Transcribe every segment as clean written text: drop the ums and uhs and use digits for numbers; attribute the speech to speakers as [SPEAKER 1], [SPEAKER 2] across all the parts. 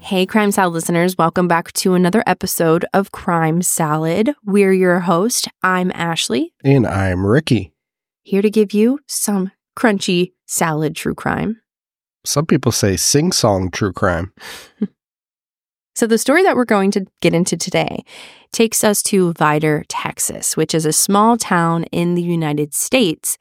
[SPEAKER 1] Hey, Crime Salad listeners, welcome back to another episode of Crime Salad. We're your host. I'm Ashley.
[SPEAKER 2] And I'm Ricky.
[SPEAKER 1] Here to give you some crunchy salad true crime.
[SPEAKER 2] Some people say sing-song true crime.
[SPEAKER 1] So the story that we're going to get into today takes us to Vidor, Texas, which is a small town in the United States.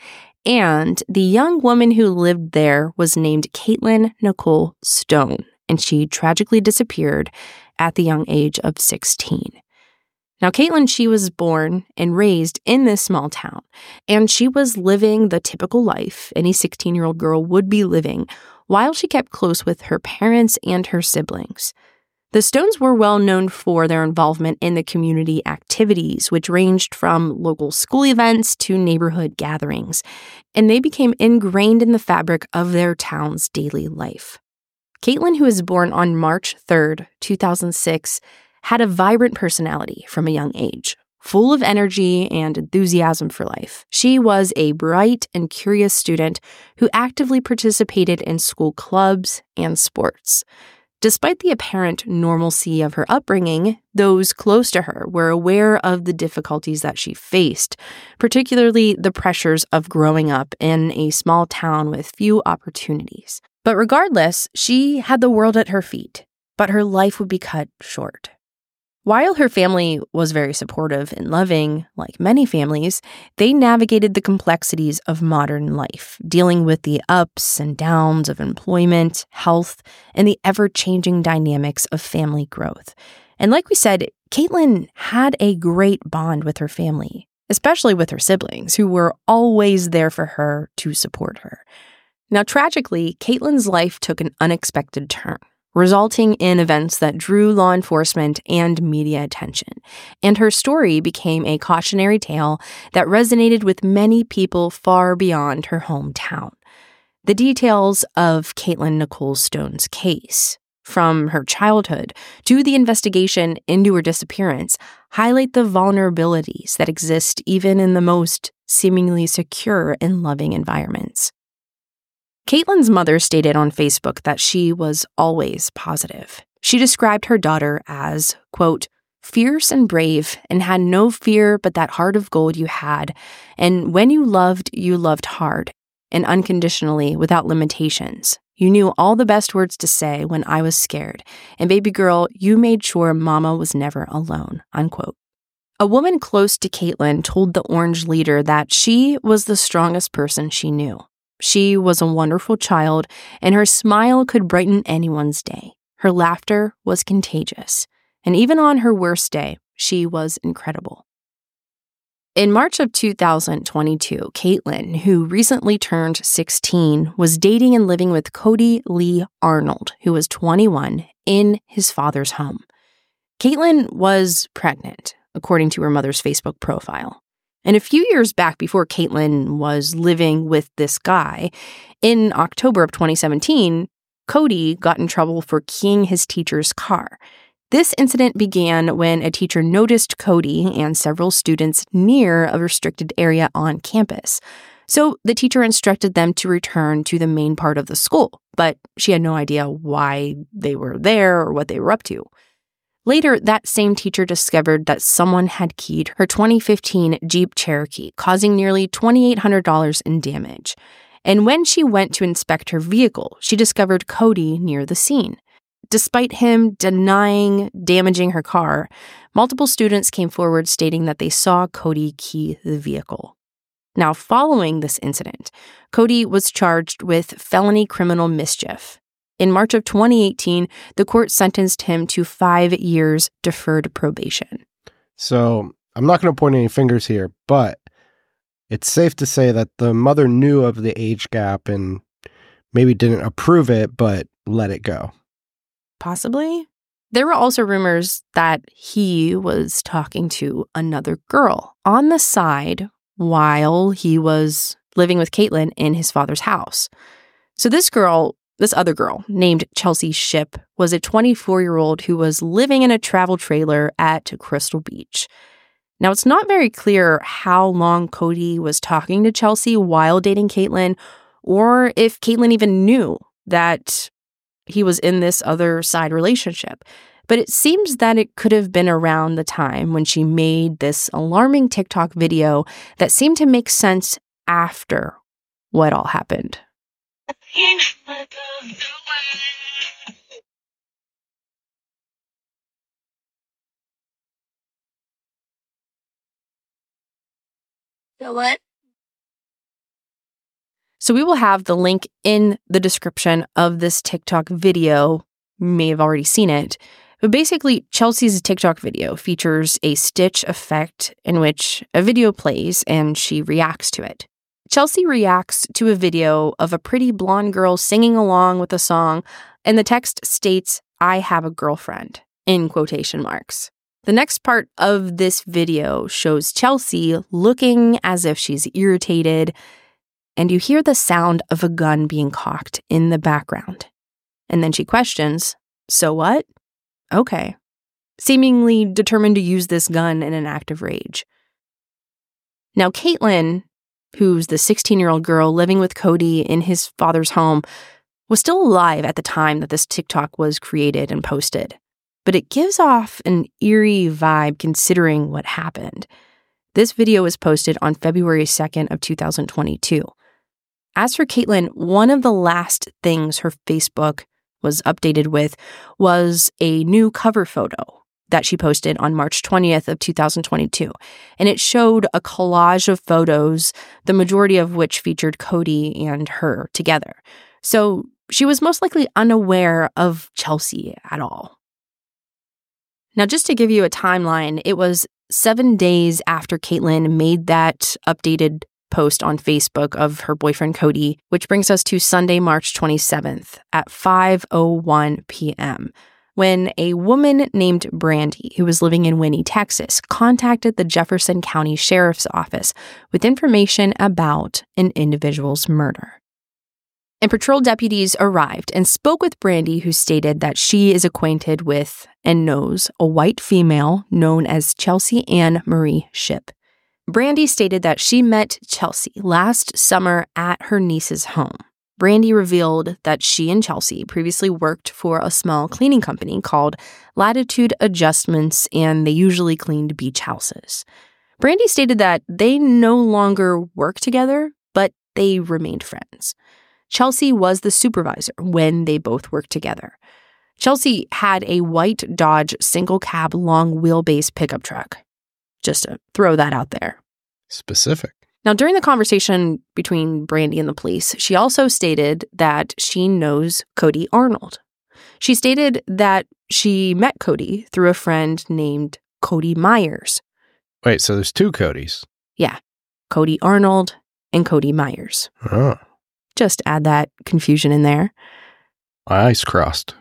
[SPEAKER 1] And the young woman who lived there was named Caitlin Nicole Stone, and she tragically disappeared at the young age of 16. Now, Caitlin, she was born and raised in this small town, and she was living the typical life any 16-year-old girl would be living while she kept close with her parents and her siblings. The Stones were well known for their involvement in the community activities, which ranged from local school events to neighborhood gatherings, and they became ingrained in the fabric of their town's daily life. Caitlin, who was born on March 3rd, 2006, had a vibrant personality from a young age, full of energy and enthusiasm for life. She was a bright and curious student who actively participated in school clubs and sports. Despite the apparent normalcy of her upbringing, those close to her were aware of the difficulties that she faced, particularly the pressures of growing up in a small town with few opportunities. But regardless, she had the world at her feet, but her life would be cut short. While her family was very supportive and loving, like many families, they navigated the complexities of modern life, dealing with the ups and downs of employment, health, and the ever-changing dynamics of family growth. And like we said, Caitlin had a great bond with her family, especially with her siblings, who were always there for her to support her. Now, tragically, Caitlin's life took an unexpected turn, resulting in events that drew law enforcement and media attention. And her story became a cautionary tale that resonated with many people far beyond her hometown. The details of Caitlin Nicole Stone's case, from her childhood to the investigation into her disappearance, highlight the vulnerabilities that exist even in the most seemingly secure and loving environments. Caitlin's mother stated on Facebook that she was always positive. She described her daughter as, quote, fierce and brave and had no fear but that heart of gold you had. And when you loved hard and unconditionally without limitations. You knew all the best words to say when I was scared. And baby girl, you made sure mama was never alone, unquote. A woman close to Caitlin told the Orange Leader that she was the strongest person she knew. She was a wonderful child, and her smile could brighten anyone's day. Her laughter was contagious, and even on her worst day, she was incredible. In March of 2022, Caitlin, who recently turned 16, was dating and living with Cody Lee Arnold, who was 21, in his father's home. Caitlin was pregnant, according to her mother's Facebook profile. And a few years back, before Caitlin was living with this guy, in October of 2017, Cody got in trouble for keying his teacher's car. This incident began when a teacher noticed Cody and several students near a restricted area on campus. So the teacher instructed them to return to the main part of the school, but she had no idea why they were there or what they were up to. Later, that same teacher discovered that someone had keyed her 2015 Jeep Cherokee, causing nearly $2,800 in damage. And when she went to inspect her vehicle, she discovered Cody near the scene. Despite him denying damaging her car, multiple students came forward stating that they saw Cody key the vehicle. Now, following this incident, Cody was charged with felony criminal mischief. In March of 2018, the court sentenced him to 5 years deferred probation.
[SPEAKER 2] So I'm not going to point any fingers here, but it's safe to say that the mother knew of the age gap and maybe didn't approve it, but let it go.
[SPEAKER 1] Possibly. There were also rumors that he was talking to another girl on the side while he was living with Caitlin in his father's house. So this other girl, named Chelsea Shipp, was a 24-year-old who was living in a travel trailer at Crystal Beach. Now, it's not very clear how long Cody was talking to Chelsea while dating Caitlin, or if Caitlin even knew that he was in this other side relationship. But it seems that it could have been around the time when she made this alarming TikTok video that seemed to make sense after what all happened.
[SPEAKER 3] What?
[SPEAKER 1] So we will have the link in the description of this TikTok video. You may have already seen it. But basically, Chelsea's TikTok video features a stitch effect in which a video plays and she reacts to it. Chelsea reacts to a video of a pretty blonde girl singing along with a song, and the text states, "I have a girlfriend," in quotation marks. The next part of this video shows Chelsea looking as if she's irritated, and you hear the sound of a gun being cocked in the background. And then she questions, "So what?" "Okay," seemingly determined to use this gun in an act of rage. Now, Caitlin, who's the 16-year-old girl living with Cody in his father's home, was still alive at the time that this TikTok was created and posted. But it gives off an eerie vibe considering what happened. This video was posted on February 2nd of 2022. As for Caitlin, one of the last things her Facebook was updated with was a new cover photo that she posted on March 20th of 2022. And it showed a collage of photos, the majority of which featured Cody and her together. So she was most likely unaware of Chelsea at all. Now, just to give you a timeline, it was 7 days after Caitlin made that updated post on Facebook of her boyfriend Cody, which brings us to Sunday, March 27th at 5:01 p.m., when a woman named Brandy, who was living in Winnie, Texas, contacted the Jefferson County Sheriff's Office with information about an individual's murder. And patrol deputies arrived and spoke with Brandy, who stated that she is acquainted with and knows a white female known as Chelsea Ann Marie Shipp. Brandy stated that she met Chelsea last summer at her niece's home. Brandy revealed that she and Chelsea previously worked for a small cleaning company called Latitude Adjustments, and they usually cleaned beach houses. Brandy stated that they no longer work together, but they remained friends. Chelsea was the supervisor when they both worked together. Chelsea had a white Dodge single-cab long-wheelbase pickup truck. Just to throw that out there.
[SPEAKER 2] Specific.
[SPEAKER 1] Now, during the conversation between Brandy and the police, she also stated that she knows Cody Arnold. She stated that she met Cody through a friend named Cody Myers.
[SPEAKER 2] Wait, so there's two Codys?
[SPEAKER 1] Yeah, Cody Arnold and Cody Myers.
[SPEAKER 2] Oh.
[SPEAKER 1] Just add that confusion in there.
[SPEAKER 2] My eyes crossed.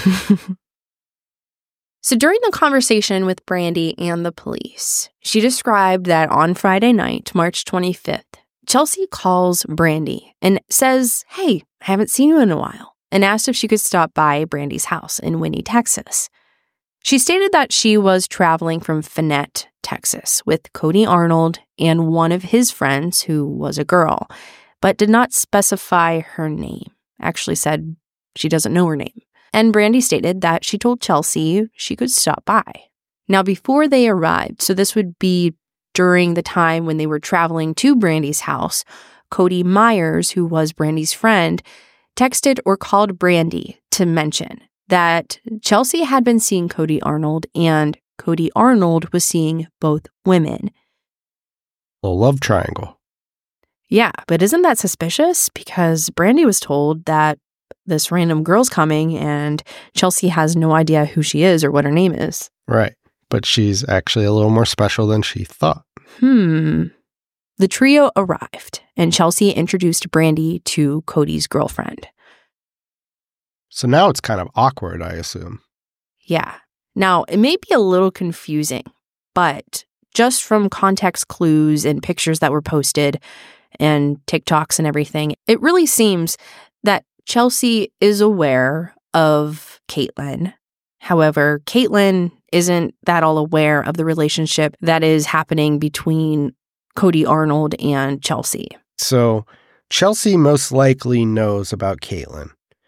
[SPEAKER 1] So during the conversation with Brandy and the police, she described that on Friday night, March 25th, Chelsea calls Brandy and says, "Hey, I haven't seen you in a while," and asked if she could stop by Brandy's house in Winnie, Texas. She stated that she was traveling from Finette, Texas, with Cody Arnold and one of his friends who was a girl, but did not specify her name. Actually said she doesn't know her name. And Brandy stated that she told Chelsea she could stop by. Now, before they arrived, so this would be during the time when they were traveling to Brandy's house, Cody Myers, who was Brandy's friend, texted or called Brandy to mention that Chelsea had been seeing Cody Arnold and Cody Arnold was seeing both women.
[SPEAKER 2] A love triangle.
[SPEAKER 1] Yeah, but isn't that suspicious? Because Brandy was told that this random girl's coming and Chelsea has no idea who she is or what her name is.
[SPEAKER 2] Right. But she's actually a little more special than she thought.
[SPEAKER 1] The trio arrived and Chelsea introduced Brandy to Cody's girlfriend.
[SPEAKER 2] So now it's kind of awkward, I assume.
[SPEAKER 1] Yeah. Now, it may be a little confusing, but just from context clues and pictures that were posted and TikToks and everything, it really seems that Chelsea is aware of Caitlin. However, Caitlin isn't that all aware of the relationship that is happening between Cody Arnold and Chelsea.
[SPEAKER 2] So Chelsea most likely knows about Caitlin.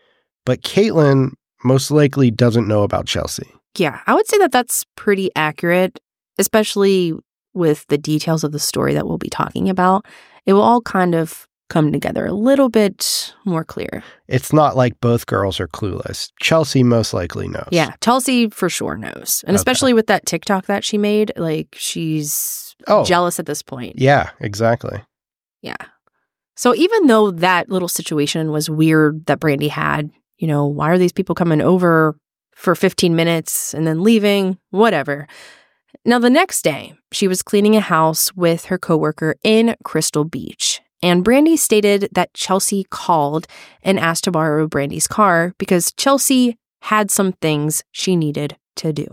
[SPEAKER 2] But Caitlin most likely doesn't know about Chelsea.
[SPEAKER 1] Yeah, I would say that that's pretty accurate, especially with the details of the story that we'll be talking about. It will all kind of come together a little bit more clear.
[SPEAKER 2] It's not like both girls are clueless. Chelsea most likely knows.
[SPEAKER 1] Yeah, Chelsea for sure knows. And especially with that TikTok that she made, like she's jealous at this point.
[SPEAKER 2] Yeah, exactly.
[SPEAKER 1] Yeah. So even though that little situation was weird that Brandy had, why are these people coming over for 15 minutes and then leaving? Whatever. Now, the next day, she was cleaning a house with her coworker in Crystal Beach. And Brandy stated that Chelsea called and asked to borrow Brandy's car because Chelsea had some things she needed to do.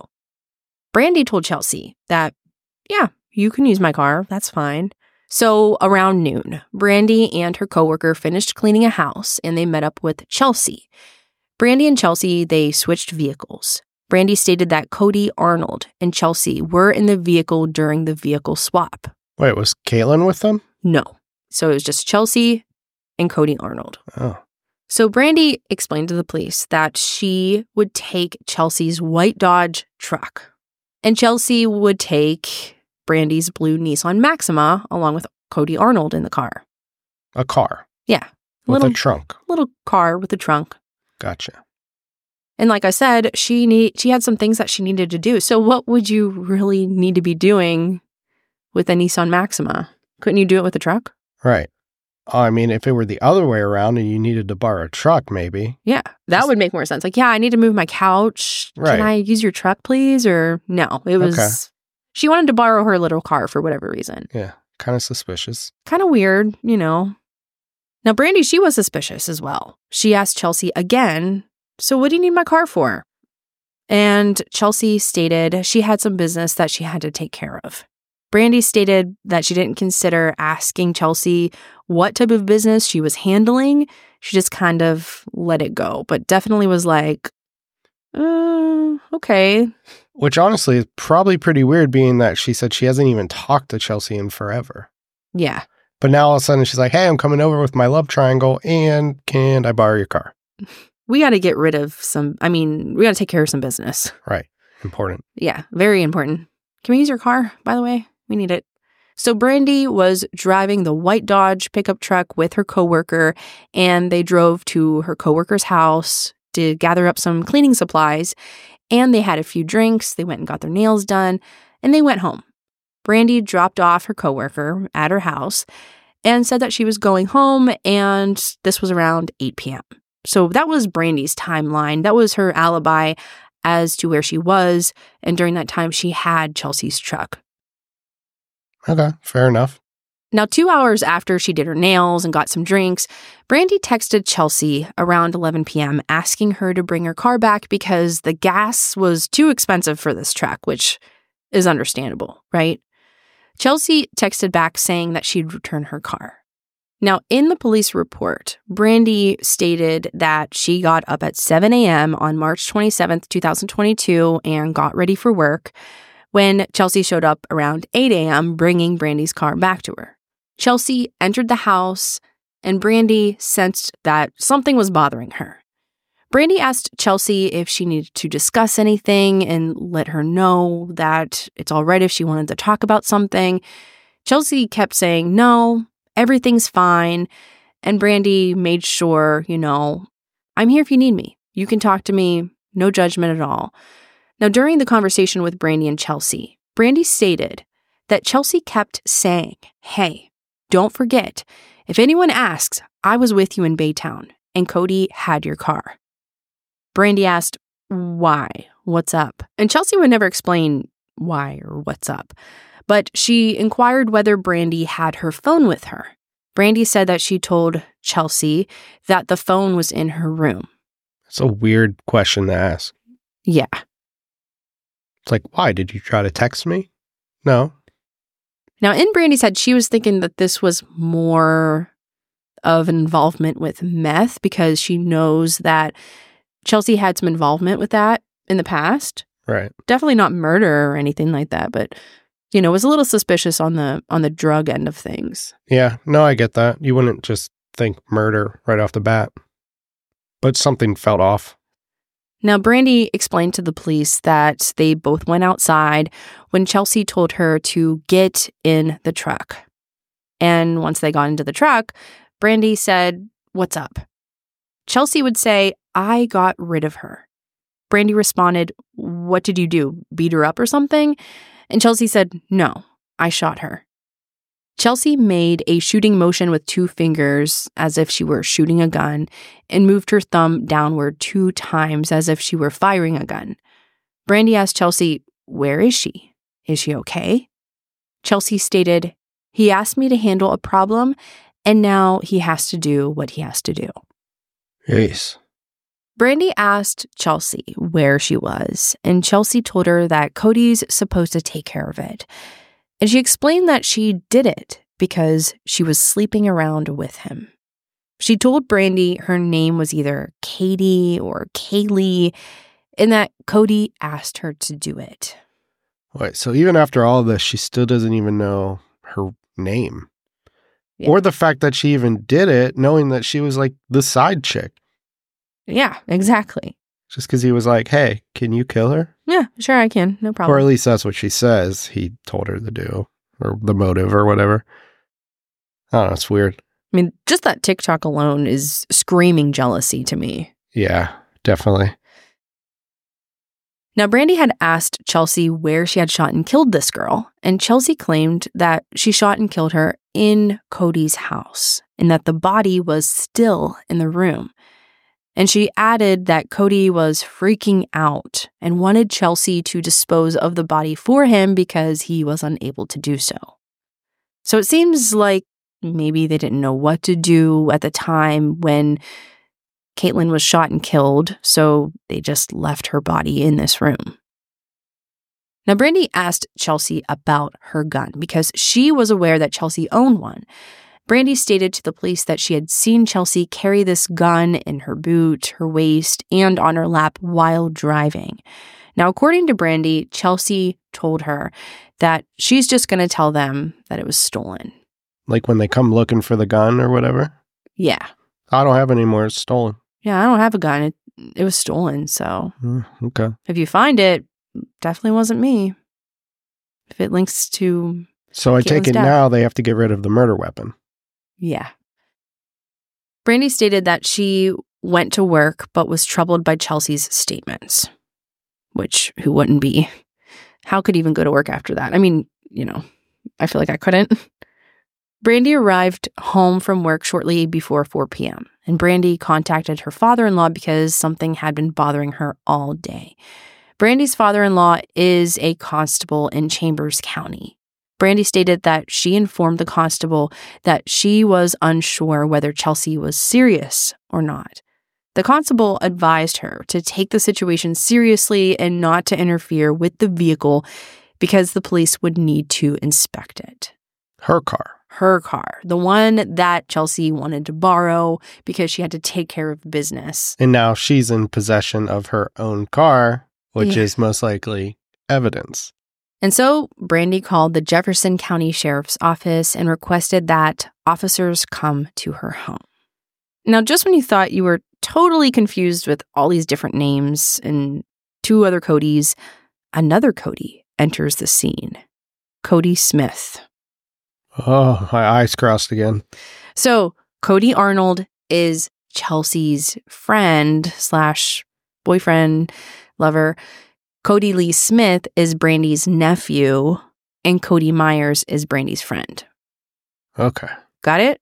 [SPEAKER 1] Brandy told Chelsea that, yeah, you can use my car. That's fine. So around noon, Brandy and her coworker finished cleaning a house and they met up with Chelsea. Brandy and Chelsea, they switched vehicles. Brandy stated that Cody Arnold and Chelsea were in the vehicle during the vehicle swap.
[SPEAKER 2] Wait, was Caitlin with them?
[SPEAKER 1] No. So it was just Chelsea and Cody Arnold.
[SPEAKER 2] Oh.
[SPEAKER 1] So Brandy explained to the police that she would take Chelsea's white Dodge truck. And Chelsea would take Brandy's blue Nissan Maxima along with Cody Arnold in the car.
[SPEAKER 2] A car?
[SPEAKER 1] Yeah.
[SPEAKER 2] With a trunk?
[SPEAKER 1] Little car with a trunk.
[SPEAKER 2] Gotcha.
[SPEAKER 1] And like I said, she had some things that she needed to do. So what would you really need to be doing with a Nissan Maxima? Couldn't you do it with a truck?
[SPEAKER 2] Right. I mean, if it were the other way around and you needed to borrow a truck, maybe.
[SPEAKER 1] Yeah, that would make more sense. Like, yeah, I need to move my couch.
[SPEAKER 2] Right.
[SPEAKER 1] Can I use your truck, please? Or no, it was, She wanted to borrow her little car for whatever reason.
[SPEAKER 2] Yeah, kind of suspicious.
[SPEAKER 1] Kind of weird, Now, Brandy, she was suspicious as well. She asked Chelsea again, so what do you need my car for? And Chelsea stated she had some business that she had to take care of. Brandy stated that she didn't consider asking Chelsea what type of business she was handling. She just kind of let it go, but definitely was like, okay.
[SPEAKER 2] Which honestly is probably pretty weird, being that she said she hasn't even talked to Chelsea in forever.
[SPEAKER 1] Yeah.
[SPEAKER 2] But now all of a sudden she's like, hey, I'm coming over with my love triangle and can I borrow your car?
[SPEAKER 1] We got to get rid of we got to take care of some business.
[SPEAKER 2] Right. Important.
[SPEAKER 1] Yeah, very important. Can we use your car, by the way? We need it. So Brandy was driving the white Dodge pickup truck with her coworker, and they drove to her coworker's house to gather up some cleaning supplies, and they had a few drinks. They went and got their nails done, and they went home. Brandy dropped off her coworker at her house and said that she was going home, and this was around 8 p.m. So that was Brandy's timeline. That was her alibi as to where she was, and during that time, she had Chelsea's truck.
[SPEAKER 2] Okay, fair enough.
[SPEAKER 1] Now, 2 hours after she did her nails and got some drinks, Brandy texted Chelsea around 11 p.m. asking her to bring her car back because the gas was too expensive for this truck, which is understandable, right? Chelsea texted back saying that she'd return her car. Now, in the police report, Brandy stated that she got up at 7 a.m. on March 27th, 2022, and got ready for work when Chelsea showed up around 8 a.m. bringing Brandy's car back to her. Chelsea entered the house, and Brandy sensed that something was bothering her. Brandy asked Chelsea if she needed to discuss anything and let her know that it's all right if she wanted to talk about something. Chelsea kept saying, no, everything's fine. And Brandy made sure, I'm here if you need me. You can talk to me. No judgment at all. Now, during the conversation with Brandy and Chelsea, Brandy stated that Chelsea kept saying, hey, don't forget, if anyone asks, I was with you in Baytown and Cody had your car. Brandy asked, why? What's up? And Chelsea would never explain why or what's up, but she inquired whether Brandy had her phone with her. Brandy said that she told Chelsea that the phone was in her room.
[SPEAKER 2] It's a weird question to ask.
[SPEAKER 1] Yeah.
[SPEAKER 2] It's like, why? Did you try to text me? No.
[SPEAKER 1] Now, in Brandy's head, she was thinking that this was more of an involvement with meth because she knows that Chelsea had some involvement with that in the past.
[SPEAKER 2] Right.
[SPEAKER 1] Definitely not murder or anything like that, but, was a little suspicious on the drug end of things.
[SPEAKER 2] Yeah. No, I get that. You wouldn't just think murder right off the bat. But something felt off.
[SPEAKER 1] Now, Brandy explained to the police that they both went outside when Chelsea told her to get in the truck. And once they got into the truck, Brandy said, "What's up?" Chelsea would say, "I got rid of her." Brandy responded, "What did you do? Beat her up or something?" And Chelsea said, "No, I shot her." Chelsea made a shooting motion with 2 fingers as if she were shooting a gun and moved her thumb downward 2 times as if she were firing a gun. Brandy asked Chelsea, "Where is she? Is she okay?" Chelsea stated, "He asked me to handle a problem, and now he has to do what he has to do."
[SPEAKER 2] Yes.
[SPEAKER 1] Brandy asked Chelsea where she was, and Chelsea told her that Cody's supposed to take care of it. And she explained that she did it because she was sleeping around with him. She told Brandy her name was either Katie or Kaylee, and that Cody asked her to do it.
[SPEAKER 2] Wait, so even after all of this, she still doesn't even know her name.
[SPEAKER 1] Yeah.
[SPEAKER 2] Or the fact that she even did it, knowing that she was like the side chick.
[SPEAKER 1] Yeah, exactly.
[SPEAKER 2] Just because he was like, "Hey, can you kill her?"
[SPEAKER 1] Yeah, sure I can. No problem.
[SPEAKER 2] Or at least that's what she says he told her to do, or the motive or whatever. I don't know, it's weird.
[SPEAKER 1] I mean, just that TikTok alone is screaming jealousy to me.
[SPEAKER 2] Yeah, definitely.
[SPEAKER 1] Now, Brandy had asked Chelsea where she had shot and killed this girl, and Chelsea claimed that she shot and killed her in Cody's house, and that the body was still in the room. And she added that Cody was freaking out and wanted Chelsea to dispose of the body for him because he was unable to do so. So it seems like maybe they didn't know what to do at the time when Caitlin was shot and killed, so they just left her body in this room. Now, Brandy asked Chelsea about her gun because she was aware that Chelsea owned one. Brandy stated to the police that she had seen Chelsea carry this gun in her boot, her waist, and on her lap while driving. Now, according to Brandy, Chelsea told her that she's just going to tell them that it was stolen.
[SPEAKER 2] Like when they come looking for the gun or whatever?
[SPEAKER 1] Yeah.
[SPEAKER 2] I don't have it anymore. It's stolen.
[SPEAKER 1] Yeah, I don't have a gun. It was stolen, so
[SPEAKER 2] Okay.
[SPEAKER 1] if you find it, definitely wasn't me. If it links to...
[SPEAKER 2] So I take it
[SPEAKER 1] death.
[SPEAKER 2] now they have to get rid of the murder weapon.
[SPEAKER 1] Yeah. Brandy stated that she went to work but was troubled by Chelsea's statements, which who wouldn't be? How could even go to work after that? I mean, I feel like I couldn't. Brandy arrived home from work shortly before 4 p.m., and Brandy contacted her father-in-law because something had been bothering her all day. Brandy's father-in-law is a constable in Chambers County. Brandy stated that she informed the constable that she was unsure whether Chelsea was serious or not. The constable advised her to take the situation seriously and not to interfere with the vehicle because the police would need to inspect it.
[SPEAKER 2] Her car.
[SPEAKER 1] Her car, the one that Chelsea wanted to borrow because she had to take care of business.
[SPEAKER 2] And now she's in possession of her own car, which is most likely evidence.
[SPEAKER 1] And so Brandy called the Jefferson County Sheriff's Office and requested that officers come to her home. Now, just when you thought you were totally confused with all these different names and 2 other Codys, another Cody enters the scene. Cody Smith.
[SPEAKER 2] Oh, my eyes crossed again.
[SPEAKER 1] So Cody Arnold is Chelsea's friend / boyfriend, lover. Cody Lee Smith is Brandy's nephew, and Cody Myers is Brandy's friend.
[SPEAKER 2] Okay.
[SPEAKER 1] Got it?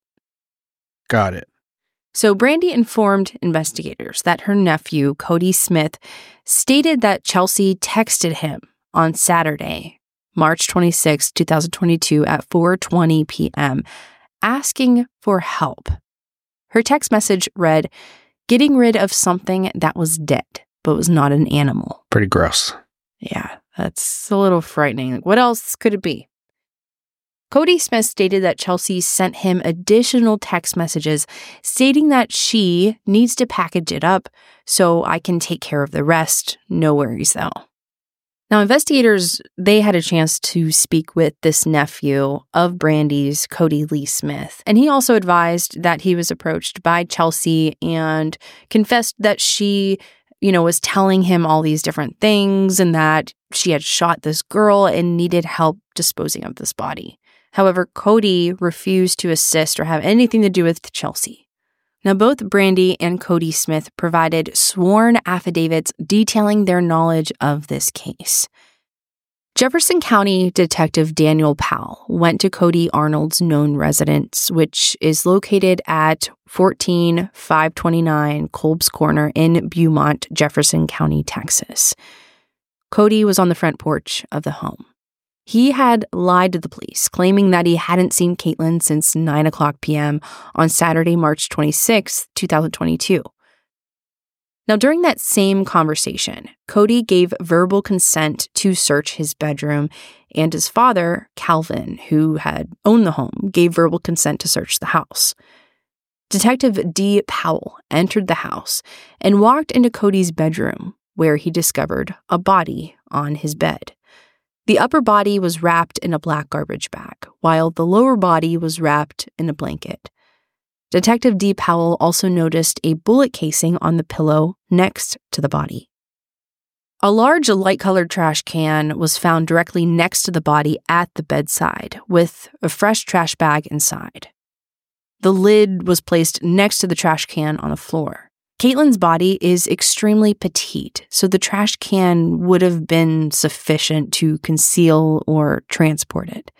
[SPEAKER 2] Got it.
[SPEAKER 1] So Brandy informed investigators that her nephew, Cody Smith, stated that Chelsea texted him on Saturday, March 26, 2022 at 4:20 p.m., asking for help. Her text message read, "Getting rid of something that was dead, but was not an animal."
[SPEAKER 2] Pretty gross.
[SPEAKER 1] Yeah, that's a little frightening. What else could it be? Cody Smith stated that Chelsea sent him additional text messages stating that she needs to package it up so I can take care of the rest. No worries, though. Now, investigators, they had a chance to speak with this nephew of Brandy's, Cody Lee Smith, and he also advised that he was approached by Chelsea and confessed that she, was telling him all these different things and that she had shot this girl and needed help disposing of this body. However, Cody refused to assist or have anything to do with Chelsea. Now, both Brandy and Cody Smith provided sworn affidavits detailing their knowledge of this case. Jefferson County Detective Daniel Powell went to Cody Arnold's known residence, which is located at 14529 Kolb's Corner in Beaumont, Jefferson County, Texas. Cody was on the front porch of the home. He had lied to the police, claiming that he hadn't seen Caitlin since 9:00 p.m. on Saturday, March 26, 2022. Now, during that same conversation, Cody gave verbal consent to search his bedroom, and his father, Calvin, who had owned the home, gave verbal consent to search the house. Detective D. Powell entered the house and walked into Cody's bedroom, where he discovered a body on his bed. The upper body was wrapped in a black garbage bag, while the lower body was wrapped in a blanket. Detective D. Powell also noticed a bullet casing on the pillow next to the body. A large light-colored trash can was found directly next to the body at the bedside, with a fresh trash bag inside. The lid was placed next to the trash can on the floor. Caitlin's body is extremely petite, so the trash can would have been sufficient to conceal or transport it.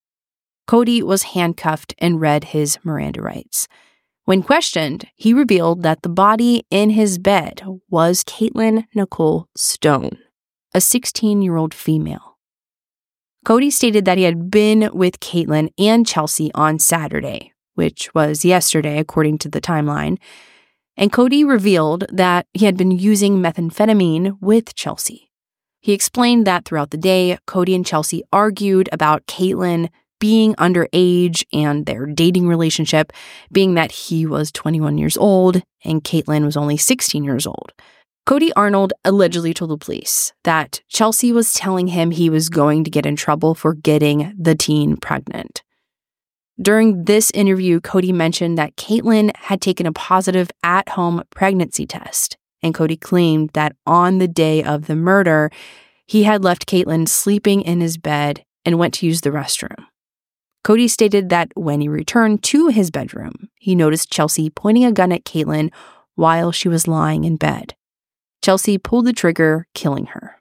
[SPEAKER 1] Cody was handcuffed and read his Miranda rights. When questioned, he revealed that the body in his bed was Caitlin Nicole Stone, a 16-year-old female. Cody stated that he had been with Caitlin and Chelsea on Saturday, which was yesterday according to the timeline, and Cody revealed that he had been using methamphetamine with Chelsea. He explained that throughout the day, Cody and Chelsea argued about Caitlin being underage and their dating relationship, being that he was 21 years old and Caitlin was only 16 years old. Cody Arnold allegedly told the police that Chelsea was telling him he was going to get in trouble for getting the teen pregnant. During this interview, Cody mentioned that Caitlin had taken a positive at-home pregnancy test, and Cody claimed that on the day of the murder, he had left Caitlin sleeping in his bed and went to use the restroom. Cody stated that when he returned to his bedroom, he noticed Chelsea pointing a gun at Caitlin while she was lying in bed. Chelsea pulled the trigger, killing her.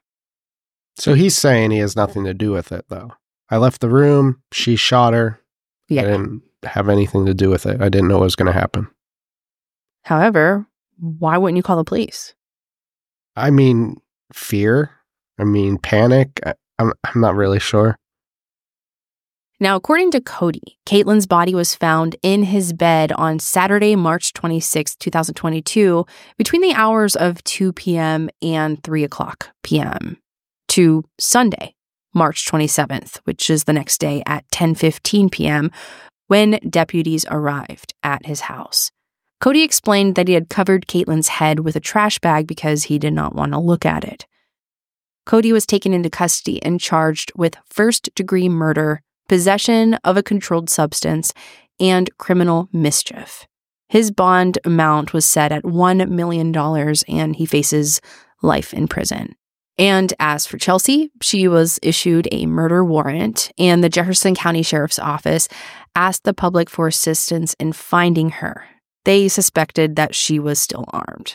[SPEAKER 2] So he's saying he has nothing to do with it, though. I left the room, she shot her.
[SPEAKER 1] Yeah.
[SPEAKER 2] I didn't have anything to do with it. I didn't know what was going to happen.
[SPEAKER 1] However, why wouldn't you call the police?
[SPEAKER 2] I mean, fear. I mean, panic. I'm not really sure.
[SPEAKER 1] Now, according to Cody, Caitlin's body was found in his bed on Saturday, March 26, 2022, between the hours of 2 p.m. and 3 o'clock p.m. to Sunday, March 27th, which is the next day at 10:15 p.m., when deputies arrived at his house. Cody explained that he had covered Caitlin's head with a trash bag because he did not want to look at it. Cody was taken into custody and charged with first-degree murder, possession of a controlled substance, and criminal mischief. His bond amount was set at $1 million, and he faces life in prison. And as for Chelsea, she was issued a murder warrant, and the Jefferson County Sheriff's Office asked the public for assistance in finding her. They suspected that she was still armed.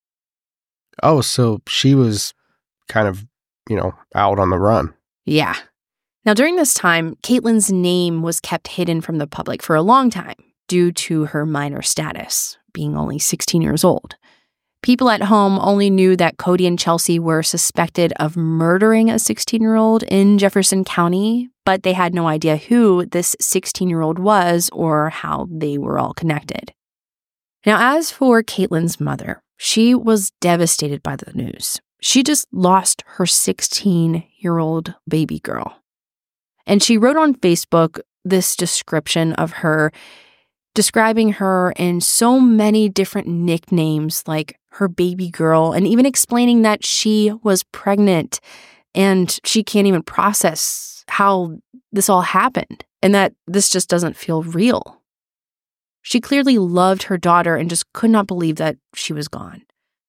[SPEAKER 2] Oh, so she was kind of, out on the run.
[SPEAKER 1] Yeah. Now, during this time, Caitlin's name was kept hidden from the public for a long time due to her minor status, being only 16 years old. People at home only knew that Cody and Chelsea were suspected of murdering a 16-year-old in Jefferson County, but they had no idea who this 16-year-old was or how they were all connected. Now, as for Caitlin's mother, she was devastated by the news. She just lost her 16-year-old baby girl. And she wrote on Facebook this description of her, describing her in so many different nicknames like her baby girl, and even explaining that she was pregnant and she can't even process how this all happened and that this just doesn't feel real. She clearly loved her daughter and just could not believe that she was gone.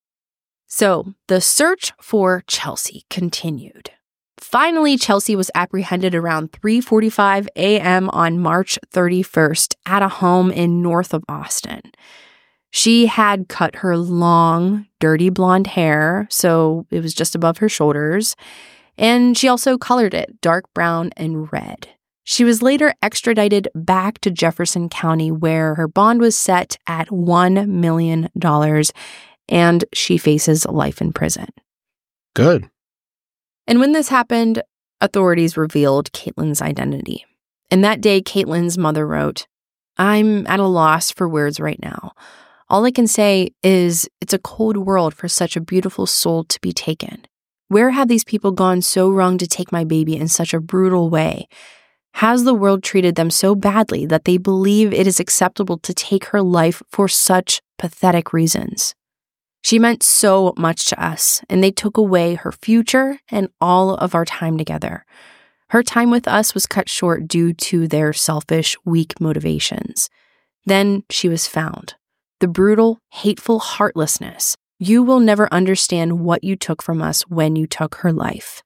[SPEAKER 1] So the search for Chelsea continued. Finally, Chelsea was apprehended around 3:45 a.m. on March 31st at a home in north of Austin. She had cut her long, dirty blonde hair, so it was just above her shoulders, and she also colored it dark brown and red. She was later extradited back to Jefferson County, where her bond was set at $1 million, and she faces life in prison.
[SPEAKER 2] Good.
[SPEAKER 1] And when this happened, authorities revealed Caitlin's identity. And that day, Caitlin's mother wrote, "I'm at a loss for words right now. All I can say is it's a cold world for such a beautiful soul to be taken. Where have these people gone so wrong to take my baby in such a brutal way? Has the world treated them so badly that they believe it is acceptable to take her life for such pathetic reasons? She meant so much to us, and they took away her future and all of our time together. Her time with us was cut short due to their selfish, weak motivations. Then she was found. The brutal, hateful heartlessness. You will never understand what you took from us when you took her life."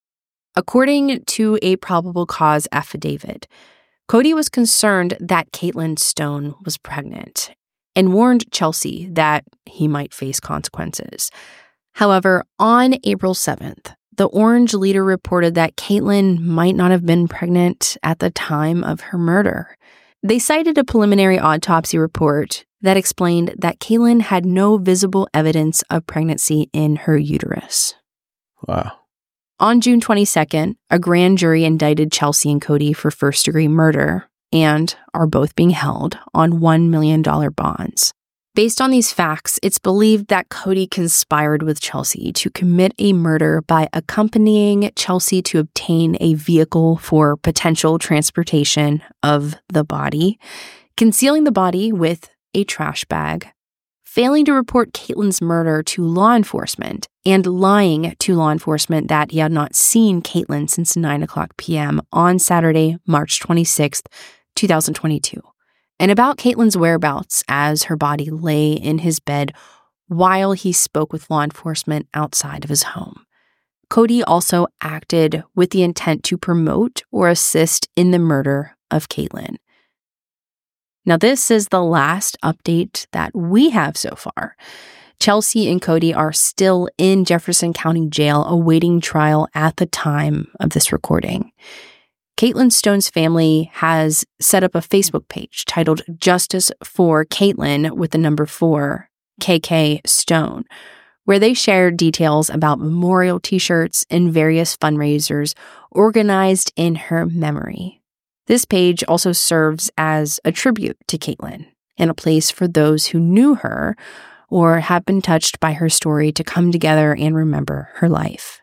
[SPEAKER 1] According to a probable cause affidavit, Cody was concerned that Caitlin Stone was pregnant and warned Chelsea that he might face consequences. However, on April 7th, the Orange Leader reported that Caitlin might not have been pregnant at the time of her murder. They cited a preliminary autopsy report that explained that Caitlin had no visible evidence of pregnancy in her uterus.
[SPEAKER 2] Wow.
[SPEAKER 1] On June 22nd, a grand jury indicted Chelsea and Cody for first-degree murder and are both being held on $1 million bonds. Based on these facts, it's believed that Cody conspired with Chelsea to commit a murder by accompanying Chelsea to obtain a vehicle for potential transportation of the body, concealing the body with a trash bag, failing to report Caitlin's murder to law enforcement, and lying to law enforcement that he had not seen Caitlin since 9:00 p.m. on Saturday, March 26th, 2022, and about Caitlin's whereabouts as her body lay in his bed while he spoke with law enforcement outside of his home. Cody also acted with the intent to promote or assist in the murder of Caitlin. Now, this is the last update that we have so far. Chelsea and Cody are still in Jefferson County Jail awaiting trial at the time of this recording. Caitlin Stone's family has set up a Facebook page titled Justice for Caitlin with the number 4, KK Stone, where they share details about memorial t-shirts and various fundraisers organized in her memory. This page also serves as a tribute to Caitlin and a place for those who knew her or have been touched by her story to come together and remember her life.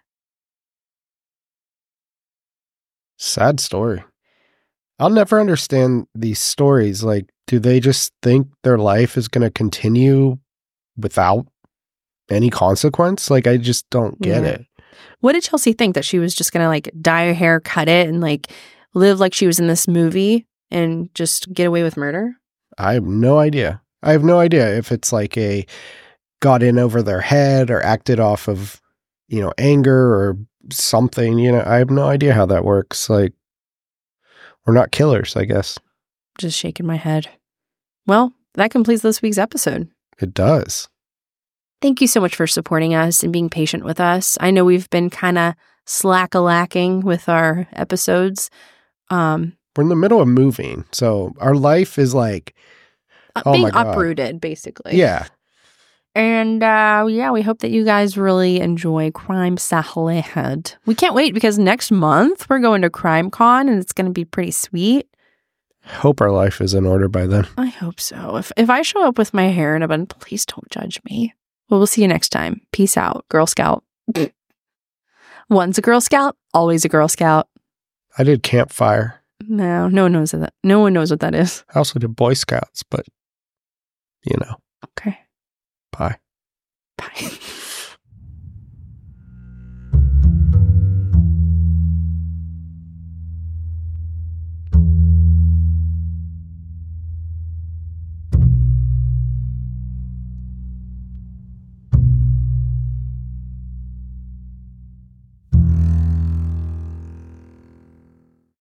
[SPEAKER 2] Sad story. I'll never understand these stories. Like, do they just think their life is going to continue without any consequence? Like, I just don't get it.
[SPEAKER 1] What did Chelsea think? That she was just going to dye her hair, cut it, and live like she was in this movie and just get away with murder?
[SPEAKER 2] I have no idea. I have no idea if it's a got in over their head or acted off of, anger or something. I have no idea how that works. We're not killers, I guess.
[SPEAKER 1] Just shaking my head. Well, that completes this week's episode.
[SPEAKER 2] It does.
[SPEAKER 1] Thank you so much for supporting us and being patient with us. I know we've been kind of slack-a-lacking with our episodes.
[SPEAKER 2] We're in the middle of moving, so our life is
[SPEAKER 1] being uprooted, basically.
[SPEAKER 2] Yeah.
[SPEAKER 1] And we hope that you guys really enjoy Crime Salad. We can't wait because next month we're going to CrimeCon and it's going to be pretty sweet.
[SPEAKER 2] Hope our life is in order by then.
[SPEAKER 1] I hope so. If I show up with my hair in a bun, please don't judge me. Well, we'll see you next time. Peace out, Girl Scout. Once a Girl Scout, always a Girl Scout.
[SPEAKER 2] I did campfire.
[SPEAKER 1] No one knows that. No one knows what that is.
[SPEAKER 2] I also did Boy Scouts, but